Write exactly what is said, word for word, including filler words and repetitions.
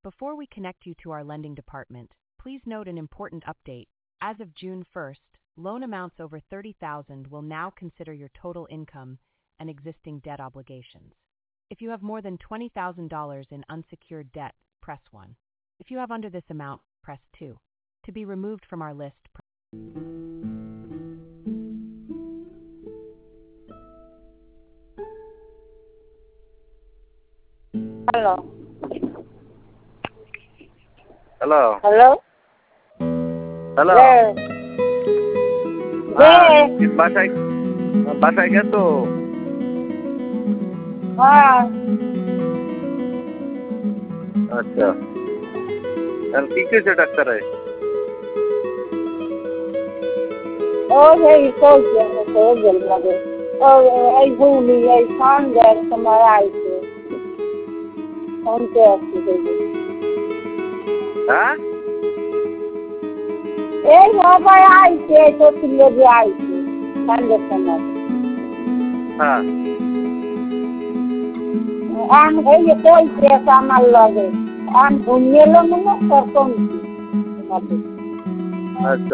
Before we connect you to our lending department, please note an important update. As of June first, loan amounts over thirty thousand dollars will now consider your total income and existing debt obligations. If you have more than twenty thousand dollars in unsecured debt, press one. If you have under this amount, press two. To be removed from our list, press Hello. Hello Hello? Hello Yes. হ্যাঁ, Yes. বাসায় বাসায় গেছো? হ্যাঁ। আচ্ছা, এখন কি কইছে ডাক্তারে? ওই এই কইছে আমাকে গেল লাগে। ও এই ভুলি এই সন্ধ্যার সময় আইছে। ফোনতে আসছে দেখি। হ্যাঁ? এই সবাই আইছে, সত্যি লেগে আইছে। সন্ধ্যার সময়। হ্যাঁ। আন এই যে কইছে আমার লাগে। আন ঘুমিয়ে এলো মনে তোর কোন? আচ্ছা।